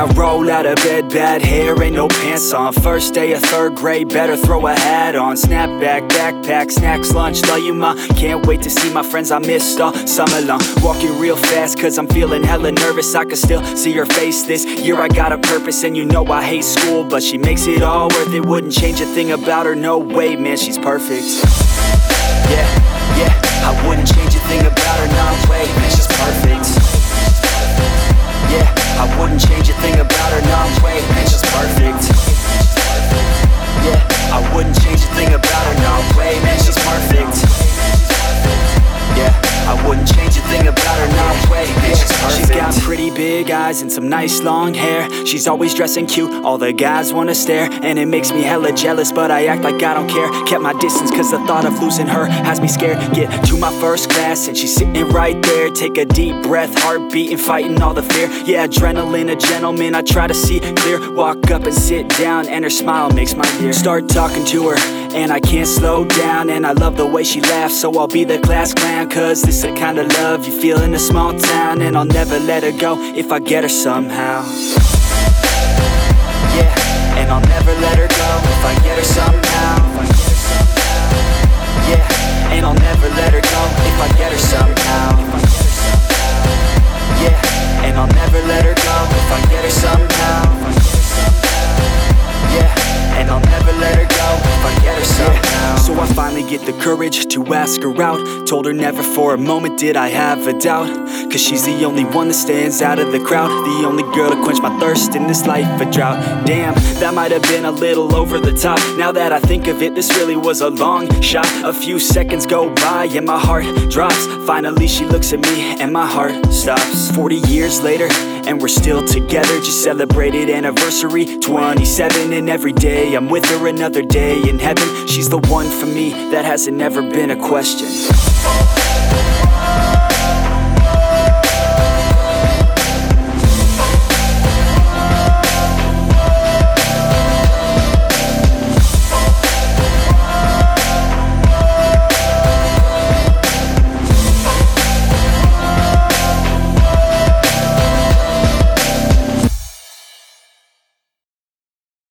Yeah, I roll out of bed, bad hair, ain't no pants on. First day of third grade, better throw a hat on. Snapback, backpack, snacks, lunch, love you ma. Can't wait to see my friends I missed all summer long. Walking real fast cause I'm feeling hella nervous. I can still see her face this year. I got a purpose and you know I hate school, but she makes it all worth it. Wouldn't change a thing about her, no way, man, she's perfect. Yeah, I wouldn't change a thing about her, no way, man, she's perfect. Yeah, I wouldn't change a thing about her, no way, man, she's perfect. Yeah, I wouldn't change a thing about her, no way, man, she's perfect. Yeah, I wouldn't change a thing about her, no way, man, she's perfect. She's got pretty big eyes and some nice long hair. She's always dressing cute, all the guys wanna stare. And it makes me hella jealous, but I act like I don't care. Kept my distance cause the thought of losing her has me scared. Get to my first class and she's sitting right there. Take a deep breath, heart beating, fighting all the fear. Yeah, adrenaline, a gentleman, I try to see clear. Walk up and sit down and her smile makes my year. Start talking to her and I can't slow down. And I love the way she laughs, so I'll be the class clown. Cause this the kind of love you feel in a small town. And I'll never let her go if I get her somehow. Yeah, and I'll never let her go if I get her somehow. Yeah, and I'll never let her go if I get her somehow. Yeah, and I'll never let her go if I get her somehow. Yeah, and I'll never let her go if I get her somehow. So I finally get the courage to ask her out. Told her never for a moment did I have a doubt. Cause she's the only one that stands out of the crowd. The only girl to quench my thirst in this life of drought. Damn, that might have been a little over the top. Now that I think of it, this really was a long shot. A few seconds go by and my heart drops. Finally she looks at me and my heart stops. 40 years later and we're still together. Just celebrated anniversary 27. And every day I'm with her, another day in heaven. She's the one for me, that hasn't ever been a question.